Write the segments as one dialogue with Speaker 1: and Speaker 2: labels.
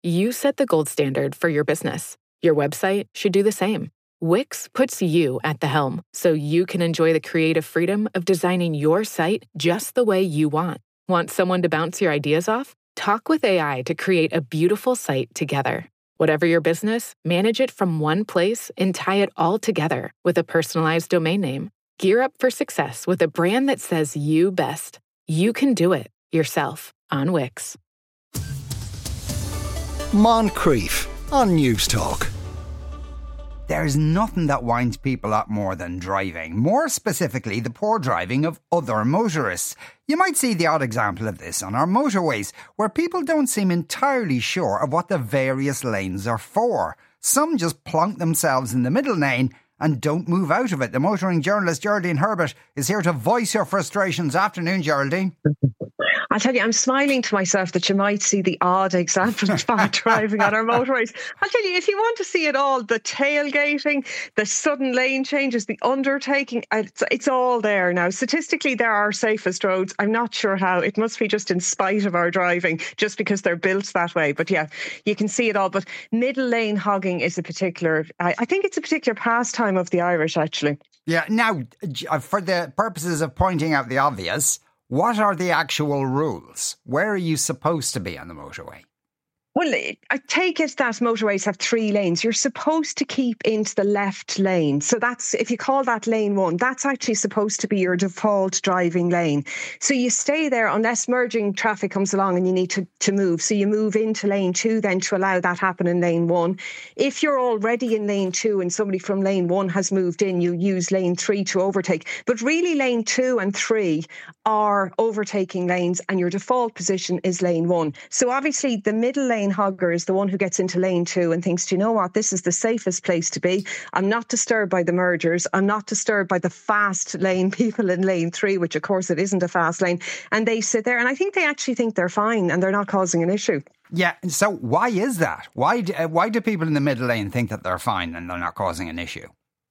Speaker 1: You set the gold standard for your business. Your website should do the same. Wix puts you at the helm so you can enjoy the creative freedom of designing your site just the way you want. Want someone to bounce your ideas off? Talk with AI to create a beautiful site together. Whatever your business, manage it from one place and tie it all together with a personalized domain name. Gear up for success with a brand that says you best. You can do it yourself on Wix.
Speaker 2: Moncrief on News Talk.
Speaker 3: There's nothing that winds people up more than driving, more specifically the poor driving of other motorists. You might see the odd example of this on our motorways, where people don't seem entirely sure of what the various lanes are for. Some just plonk themselves in the middle lane and don't move out of it. The motoring journalist Geraldine Herbert is here to voice your frustrations. Afternoon, Geraldine.
Speaker 4: I tell you, I'm smiling to myself that you might see the odd example of bad driving on our motorways. I'll tell you, if you want to see it all, the tailgating, the sudden lane changes, the undertaking, it's all there now. Statistically, they're our safest roads. I'm not sure how. It must be just in spite of our driving, just because they're built that way. But yeah, you can see it all. But middle lane hogging is a particular, I think it's a particular pastime of the Irish, actually.
Speaker 3: Yeah, now, for the purposes of pointing out the obvious, what are the actual rules? Where are you supposed to be on the motorway?
Speaker 4: Well, I take it that motorways have 3 lanes. You're supposed to keep into the left lane. So that's, if you call that lane 1, that's actually supposed to be your default driving lane. So you stay there unless merging traffic comes along and you need to move. So you move into lane 2 then to allow that happen in lane 1. If you're already in lane 2 and somebody from lane 1 has moved in, you use lane 3 to overtake. But really lane 2 and 3 are overtaking lanes and your default position is lane 1. So obviously the middle lane hogger is the one who gets into lane 2 and thinks, do you know what, this is the safest place to be. I'm not disturbed by the mergers. I'm not disturbed by the fast lane people in lane 3, which of course it isn't a fast lane. And they sit there and I think they actually think they're fine and they're not causing an issue.
Speaker 3: Yeah, so why is that? Why do people in the middle lane think that they're fine and they're not causing an issue?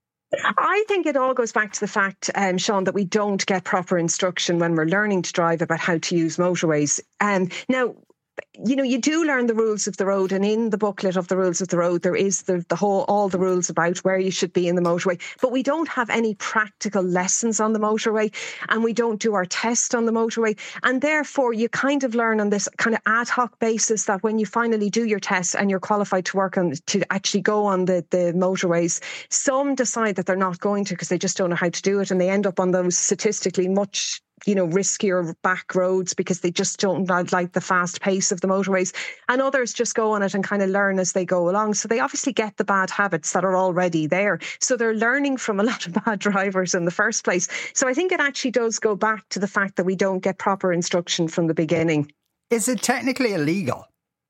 Speaker 4: I think it all goes back to the fact, Sean, that we don't get proper instruction when we're learning to drive about how to use motorways. Now, you know, you do learn the rules of the road, and in the booklet of the rules of the road, there is all the rules about where you should be in the motorway. But we don't have any practical lessons on the motorway, and we don't do our test on the motorway. And therefore, you kind of learn on this kind of ad hoc basis that when you finally do your test and you're qualified to actually go on the motorways, some decide that they're not going to because they just don't know how to do it, and they end up on those statistically much riskier back roads because they just don't like the fast pace of the motorways, and others just go on it and kind of learn as they go along. So they obviously get the bad habits that are already there. So they're learning from a lot of bad drivers in the first place. So I think it actually does go back to the fact that we don't get proper instruction from the beginning.
Speaker 3: Is it technically illegal?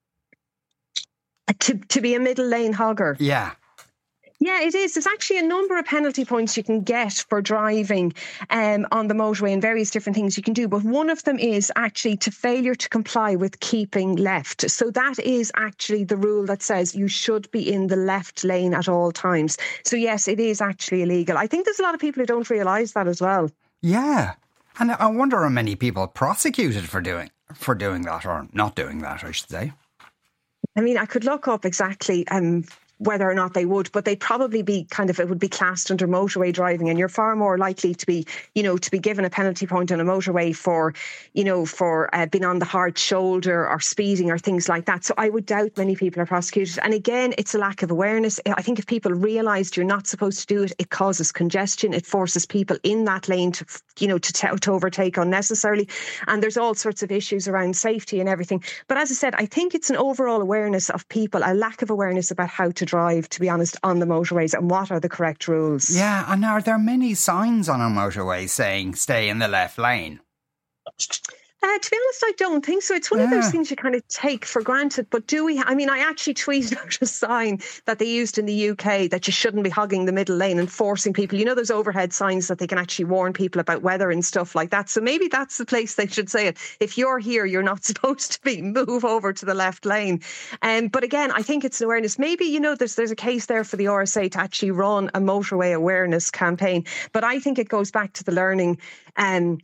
Speaker 4: To be a middle lane hogger?
Speaker 3: Yeah.
Speaker 4: Yeah, it is. There's actually a number of penalty points you can get for driving on the motorway and various different things you can do. But one of them is actually to failure to comply with keeping left. So that is actually the rule that says you should be in the left lane at all times. So yes, it is actually illegal. I think there's a lot of people who don't realise that as well.
Speaker 3: Yeah. And I wonder how many people prosecuted for doing that, or not doing that, I should say.
Speaker 4: I mean, I could look up exactly whether or not they would, but they'd probably be it would be classed under motorway driving, and you're far more likely to be given a penalty point on a motorway for being on the hard shoulder or speeding or things like that. So I would doubt many people are prosecuted. And again, it's a lack of awareness. I think if people realised you're not supposed to do it, it causes congestion. It forces people in that lane to overtake unnecessarily. And there's all sorts of issues around safety and everything. But as I said, I think it's an overall awareness of people, a lack of awareness about how to drive, to be honest, on the motorways and what are the correct rules.
Speaker 3: Yeah, and are there many signs on a motorway saying stay in the left lane?
Speaker 4: To be honest, I don't think so. It's one of those things you kind of take for granted. But do we? I mean, I actually tweeted out a sign that they used in the UK that you shouldn't be hogging the middle lane and forcing people. You know, those overhead signs that they can actually warn people about weather and stuff like that. So maybe that's the place they should say it. If you're here, you're not supposed to be. Move over to the left lane. But again, I think it's an awareness. Maybe, there's a case there for the RSA to actually run a motorway awareness campaign. But I think it goes back to the learning.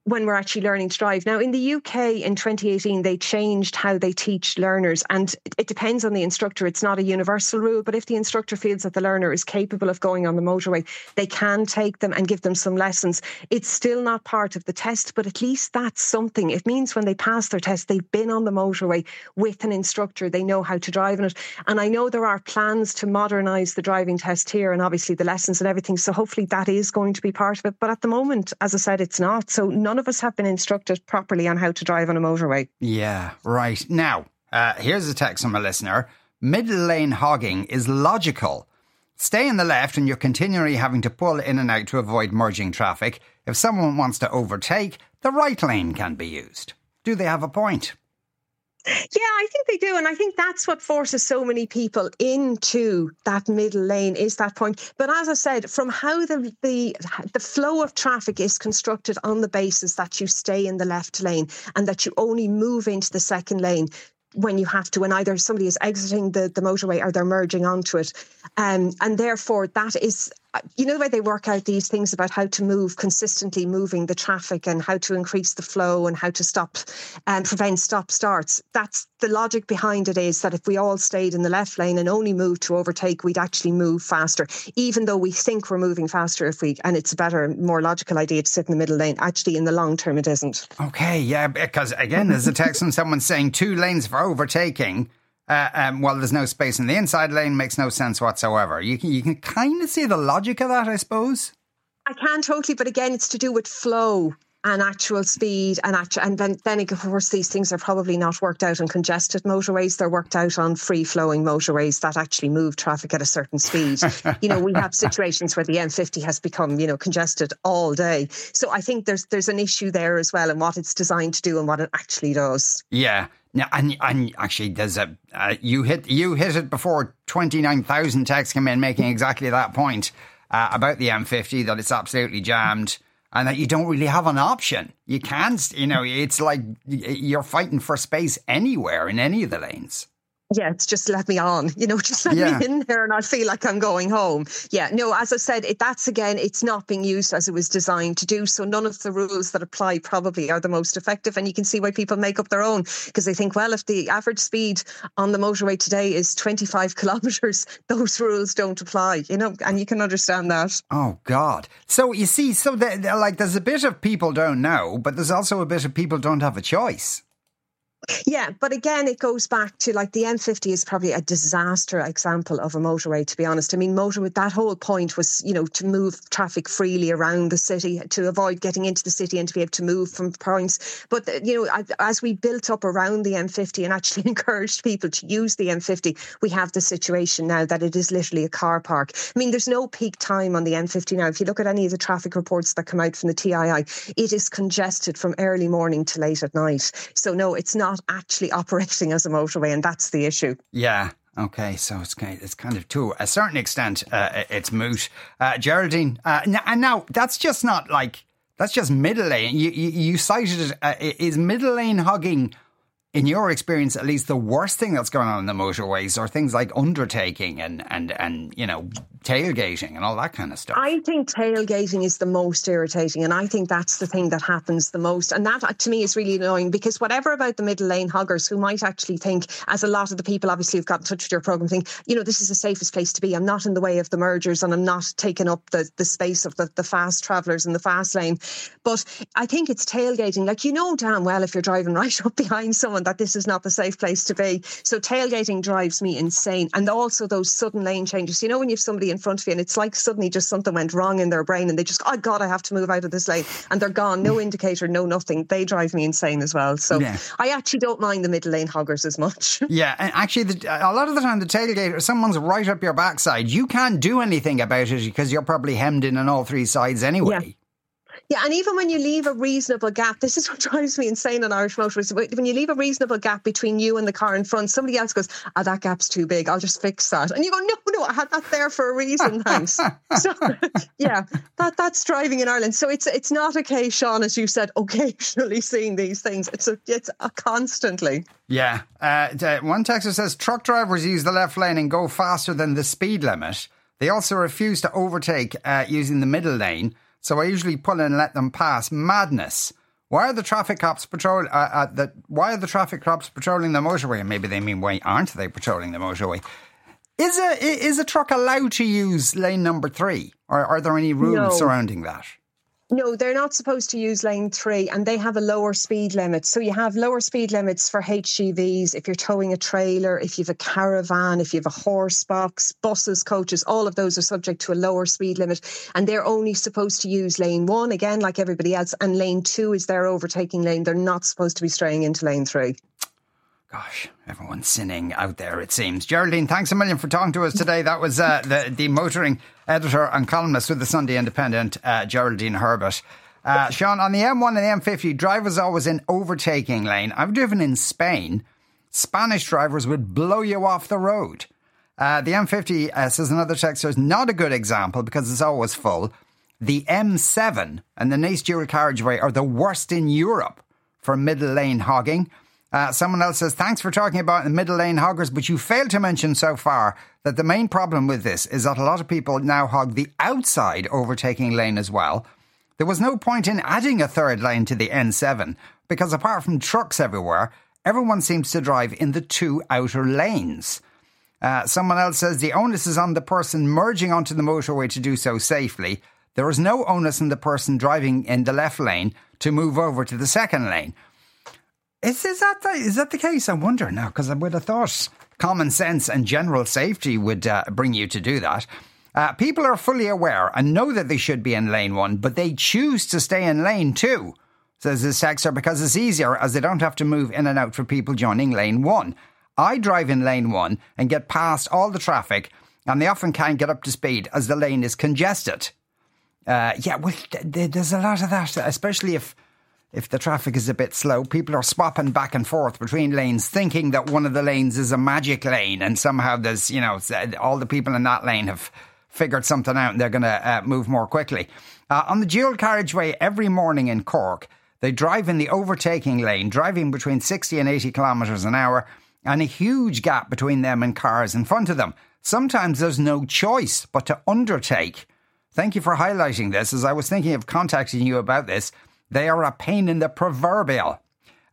Speaker 4: when we're actually learning to drive. Now, in the UK in 2018, they changed how they teach learners, and it depends on the instructor. It's not a universal rule, but if the instructor feels that the learner is capable of going on the motorway, they can take them and give them some lessons. It's still not part of the test, but at least that's something. It means when they pass their test, they've been on the motorway with an instructor. They know how to drive in it. And I know there are plans to modernise the driving test here and obviously the lessons and everything. So hopefully that is going to be part of it. But at the moment, as I said, it's not. So none of us have been instructed properly on how to drive on a motorway.
Speaker 3: Yeah, right. Now, here's a text from a listener. Middle lane hogging is logical. Stay in the left and you're continually having to pull in and out to avoid merging traffic. If someone wants to overtake, the right lane can be used. Do they have a point?
Speaker 4: Yeah, I think they do. And I think that's what forces so many people into that middle lane, is that point. But as I said, from how the flow of traffic is constructed on the basis that you stay in the left lane and that you only move into the second lane when you have to, when either somebody is exiting the motorway or they're merging onto it. And therefore, that is, you know, the way they work out these things about how to move, consistently moving the traffic and how to increase the flow and how to stop and prevent stop-starts. That's the logic behind it, is that if we all stayed in the left lane and only moved to overtake, we'd actually move faster, even though we think we're moving faster and it's a better, more logical idea to sit in the middle lane. Actually, in the long term, it isn't. Okay,
Speaker 3: yeah, because again, there's a text from someone saying 2 lanes for overtaking. Well, there's no space in the inside lane, makes no sense whatsoever. You can kind of see the logic of that, I suppose.
Speaker 4: I can totally, but again, it's to do with flow and actual speed, and then of course these things are probably not worked out on congested motorways. They're worked out on free-flowing motorways that actually move traffic at a certain speed. You know, we have situations where the M50 has become, you know, congested all day. So I think there's an issue there as well in what it's designed to do and what it actually does.
Speaker 3: Yeah. Now, and actually, there's you hit it before 29,000 texts came in making exactly that point about the M50, that it's absolutely jammed and that you don't really have an option. You can't, you know, it's like you're fighting for space anywhere in any of the lanes.
Speaker 4: Yeah, it's just let me on, you know, just let me in there and I feel like I'm going home. Yeah, no, as I said, that's again, it's not being used as it was designed to do. So none of the rules that apply probably are the most effective. And you can see why people make up their own, because they think, well, if the average speed on the motorway today is 25 kilometres, those rules don't apply, you know, and you can understand that.
Speaker 3: Oh, God. So you see, there's a bit of people don't know, but there's also a bit of people don't have a choice.
Speaker 4: Yeah, but again, it goes back to like the M50 is probably a disaster example of a motorway, to be honest. I mean, that whole point was, you know, to move traffic freely around the city, to avoid getting into the city and to be able to move from points. But, you know, as we built up around the M50 and actually encouraged people to use the M50, we have the situation now that it is literally a car park. I mean, there's no peak time on the M50 now. If you look at any of the traffic reports that come out from the TII, it is congested from early morning to late at night. So no, it's not actually operating as a motorway, and that's the issue.
Speaker 3: Yeah. Okay, so it's kind of, to a certain extent, it's moot. Geraldine, and now that's just middle lane. You cited it. Is middle lane hugging, in your experience, at least the worst thing that's going on in the motorways, or things like undertaking and you know, tailgating and all that kind of stuff?
Speaker 4: I think tailgating is the most irritating, and I think that's the thing that happens the most. And that, to me, is really annoying, because whatever about the middle lane hoggers, who might actually think, as a lot of the people obviously who've got in touch with your programme think, you know, this is the safest place to be. I'm not in the way of the mergers and I'm not taking up the space of the fast travellers in the fast lane. But I think it's tailgating. Like, you know damn well if you're driving right up behind someone that this is not the safe place to be. So tailgating drives me insane. And also those sudden lane changes. You know, when you have somebody in front of you and it's like suddenly just something went wrong in their brain and they just, oh God, I have to move out of this lane, and they're gone, no indicator, no nothing. They drive me insane as well. So yeah. I actually don't mind the middle lane hoggers as much.
Speaker 3: Yeah, and actually a lot of the time the tailgater, someone's right up your backside. You can't do anything about it because you're probably hemmed in on all three sides anyway.
Speaker 4: Yeah. Yeah, and even when you leave a reasonable gap, this is what drives me insane on Irish motorways. When you leave a reasonable gap between you and the car in front, somebody else goes, that gap's too big, I'll just fix that. And you go, no, I had that there for a reason, thanks. So, yeah, that's driving in Ireland. So it's not a case, Sean, as you said, occasionally seeing these things. It's a constantly.
Speaker 3: Yeah. One texter says, truck drivers use the left lane and go faster than the speed limit. They also refuse to overtake using the middle lane. So I usually pull in and let them pass. Madness. Why are the traffic cops patrolling the motorway? And maybe they mean, why aren't they patrolling the motorway? Is a truck allowed to use lane number 3? Or are there any rules surrounding that?
Speaker 4: No, they're not supposed to use lane 3, and they have a lower speed limit. So you have lower speed limits for HGVs, if you're towing a trailer, if you have a caravan, if you have a horse box, buses, coaches, all of those are subject to a lower speed limit. And they're only supposed to use lane 1, again, like everybody else. And lane 2 is their overtaking lane. They're not supposed to be straying into lane 3.
Speaker 3: Gosh, everyone's sinning out there, it seems. Geraldine, thanks a million for talking to us today. That was the motoring editor and columnist with the Sunday Independent, Geraldine Herbert. Sean, on the M1 and the M50, drivers always in overtaking lane. I've driven in Spain. Spanish drivers would blow you off the road. The M50, says another texter, is not a good example because it's always full. The M7 and the Nice dual carriageway are the worst in Europe for middle lane hogging. Someone else says, thanks for talking about the middle lane hoggers, but you failed to mention so far that the main problem with this is that a lot of people now hog the outside overtaking lane as well. There was no point in adding a third lane to the N7 because apart from trucks everywhere, everyone seems to drive in the 2 outer lanes. Someone else says the onus is on the person merging onto the motorway to do so safely. There is no onus on the person driving in the left lane to move over to the second lane. Is that the case? I wonder now, because I would have thought common sense and general safety would bring you to do that. People are fully aware and know that they should be in lane 1, but they choose to stay in lane 2, says this texter, because it's easier as they don't have to move in and out for people joining lane 1. I drive in lane 1 and get past all the traffic, and they often can't get up to speed as the lane is congested. There's a lot of that, especially if the traffic is a bit slow. People are swapping back and forth between lanes, thinking that one of the lanes is a magic lane, and somehow there's, all the people in that lane have figured something out and they're going to move more quickly. On the dual carriageway every morning in Cork, they drive in the overtaking lane, driving between 60 and 80 kilometres an hour, and a huge gap between them and cars in front of them. Sometimes there's no choice but to undertake. Thank you for highlighting this, as I was thinking of contacting you about this. They are a pain in the proverbial.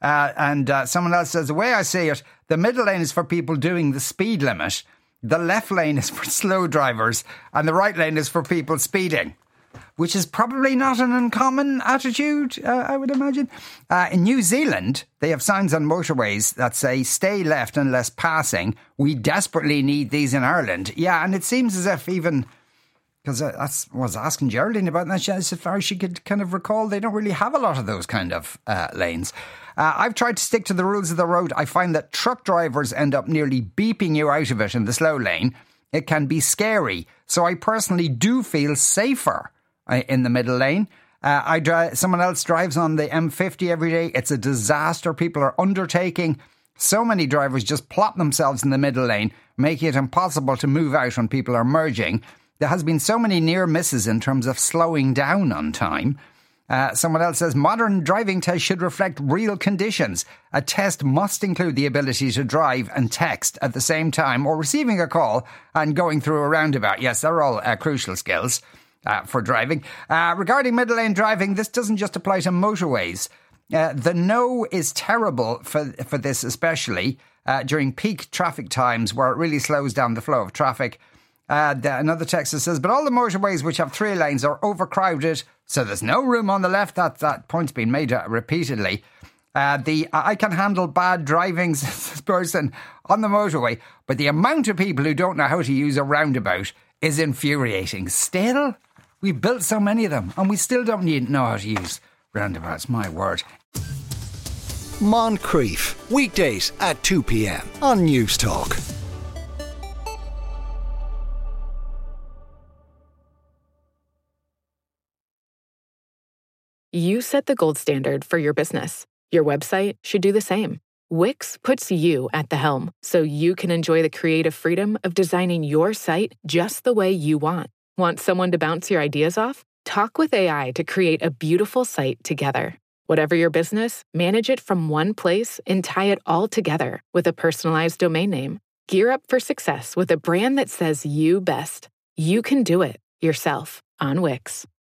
Speaker 3: And someone else says, the way I see it, the middle lane is for people doing the speed limit. The left lane is for slow drivers and the right lane is for people speeding, which is probably not an uncommon attitude, I would imagine. In New Zealand, they have signs on motorways that say, stay left unless passing. We desperately need these in Ireland. Yeah, and it seems as if even... Because I was asking Geraldine about that, as far as she could kind of recall, they don't really have a lot of those kind of lanes. I've tried to stick to the rules of the road. I find that truck drivers end up nearly beeping you out of it in the slow lane. It can be scary. So I personally do feel safer in the middle lane. Someone else drives on the M50 every day. It's a disaster. People are undertaking. So many drivers just plop themselves in the middle lane, making it impossible to move out when people are merging. There has been so many near misses in terms of slowing down on time. Someone else says, modern driving tests should reflect real conditions. A test must include the ability to drive and text at the same time, or receiving a call and going through a roundabout. Yes, they're all crucial skills for driving. Regarding middle lane driving, this doesn't just apply to motorways. The no is terrible for this, especially during peak traffic times where it really slows down the flow of traffic. Another texter says, but all the motorways which have 3 lanes are overcrowded, so there's no room on the left. That point's been made repeatedly. I can handle bad driving, says this person, on the motorway, but the amount of people who don't know how to use a roundabout is infuriating. Still, we've built so many of them, and we still don't know how to use roundabouts, my word.
Speaker 2: Moncrief, weekdays at 2 p.m. on News Talk.
Speaker 1: You set the gold standard for your business. Your website should do the same. Wix puts you at the helm, so you can enjoy the creative freedom of designing your site just the way you want. Want someone to bounce your ideas off? Talk with AI to create a beautiful site together. Whatever your business, manage it from one place and tie it all together with a personalized domain name. Gear up for success with a brand that says you best. You can do it yourself on Wix.